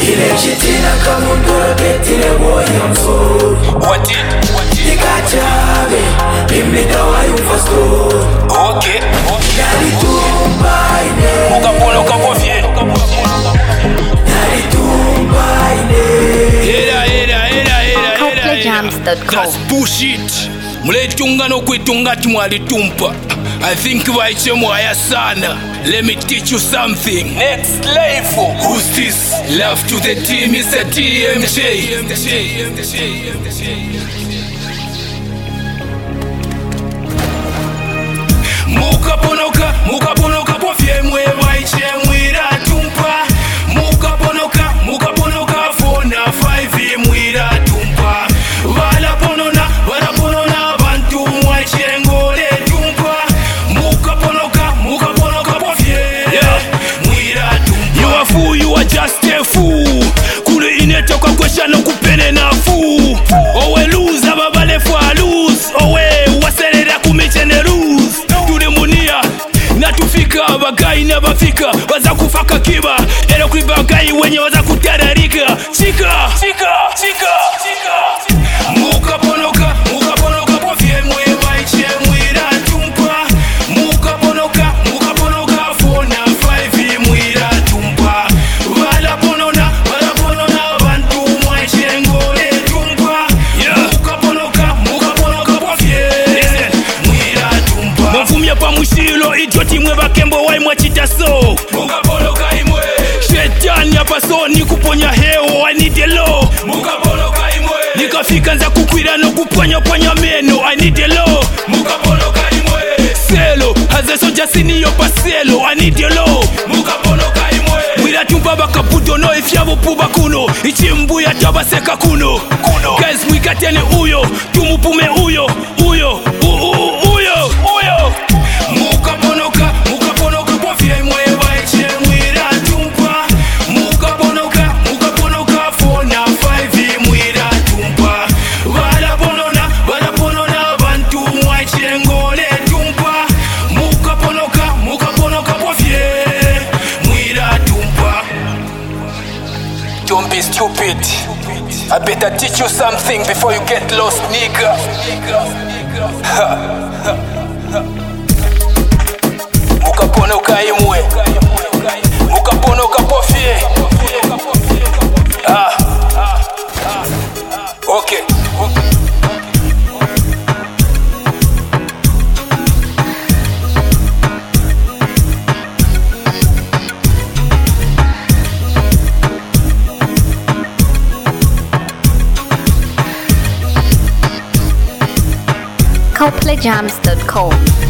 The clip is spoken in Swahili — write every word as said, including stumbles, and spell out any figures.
Ile chitina kamundura betile boyamso. What it? What it? Ikachabe, imita wa yufasko. Okay. Nari tumbaine. Ukapona ukapofye. Nari tumbaine. Era era era era Coldplay Jams dot com. That's bullshit. Muletunga no kwitunga tumwalitumpa. I think vaiche mwaya sana. Let me teach you something. Next level. Who's this? Love to the team, Mister T M J. Mukaponoka, mukaponoka pofye mwe vaiche mwira tumpa. Mukaponoka, mukaponoka fona five mwira tumpa. Vala ponona, vala ponona bantu mwaiche ngole tumpa. Mukaponoka, mukaponoka pofye mwira tumpa. You a fool, you are just a fool. Kule inetoka kwesha no kupene na fool. Owe lose, ababale fwa lose. Owe waserera kumichene lose. Natufika abagai n'abafika baza kufaka kiba ero kuri bagai wenye baza kutararika chika chika chika chika mukaponoka mukaponoka pofye mwe baiche mwira tumpa mukaponoka mukaponoka fona five mwira tumpa wala ponona wala ponona bantu mwaiche ngole tumpa mukaponoka mukaponoka pofye mwira tumpa mvumya pa mushilo idioti mwe bakembo wai mwachita so mukapoloka imwe shetani hapa so ni kuponya heo I need the law mukapoloka imwe nikafika nza kukwira no kuponya ponya meno I need the law mukapoloka imwe selo hazeso jasini yo paselo I need the law mukapoloka imwe mwira tumba bakaputo no ifyabo puba kuno ichimbuya tabaseka kuno kuno guys mwikatene uyo tumupume uyo uyo uyo uyo mukaponoka mukaponoka pofye mwe baiche mwira tumpa mukaponoka mukaponoka fona five mwira tumpa wala ponona wala ponona bantu mwaiche ngole tumpa mukaponoka mukaponoka pofye mwira tumpa. Don't be stupid. I better teach you something before you get lost, nigga. Mukaponoka imwe mukaponoka pofye ah okay Coldplay Jams dot com.